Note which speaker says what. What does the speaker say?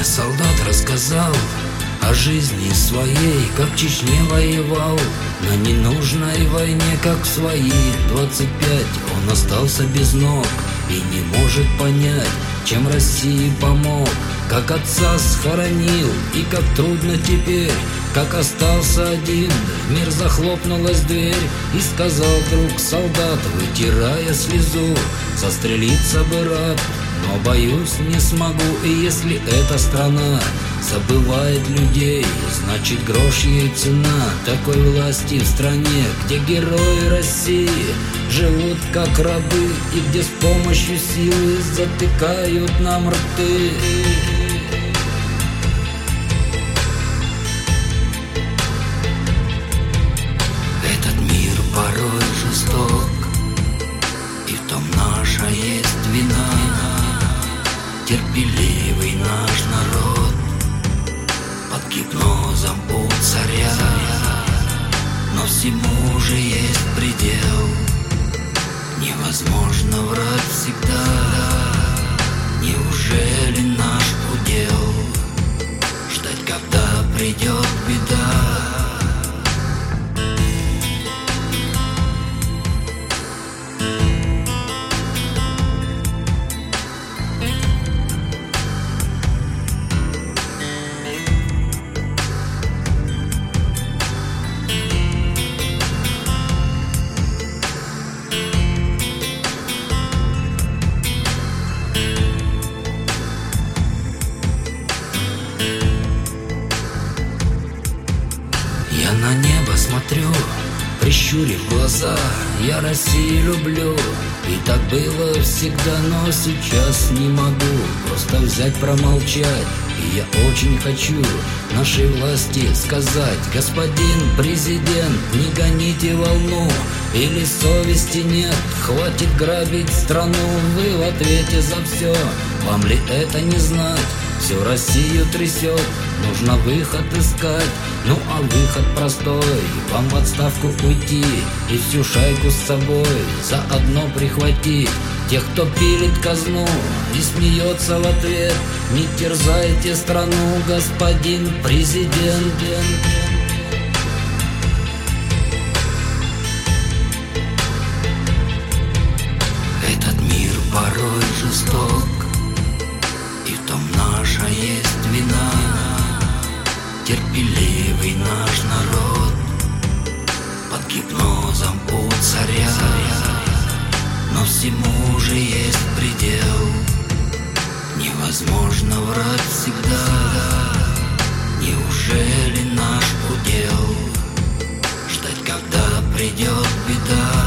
Speaker 1: солдат рассказал о жизни своей, как в Чечне воевал на ненужной войне, как в свои 25 он остался без ног и не может понять, чем России помог. Как отца схоронил и как трудно теперь, как остался один, в мир захлопнулась дверь. И сказал друг солдат, вытирая слезу: застрелиться бы рад, но боюсь не смогу. И если эта страна забывает людей, значит грош ей цена. Такой власти в стране, где герои России живут как рабы, и где с помощью силы затыкают нам рты. Этот мир порой жесток, и в том наша есть вина. Терпеливый наш народ под гипнозом у царя, но всему же есть предел. Невозможно врать всегда. Неужели наш удел ждать, когда придет беда? Я на небо смотрю, прищурив глаза. Я Россию люблю, и так было всегда, но сейчас не могу просто взять, промолчать. И я очень хочу нашей власти сказать: господин президент, не гоните волну, или совести нет, хватит грабить страну. Вы в ответе за все, вам ли это не знать? Всю Россию трясет, нужно выход искать. Ну а выход простой: вам в отставку уйти и всю шайку с собой заодно прихватить. Тех, кто пилит казну и смеется в ответ, не терзайте страну, господин президент. Этот мир порой жесток, и в том наша есть вина. Терпеливый наш народ под гипнозом у царя, но всему же есть предел. Невозможно врать всегда. Неужели наш удел ждать, когда придет беда?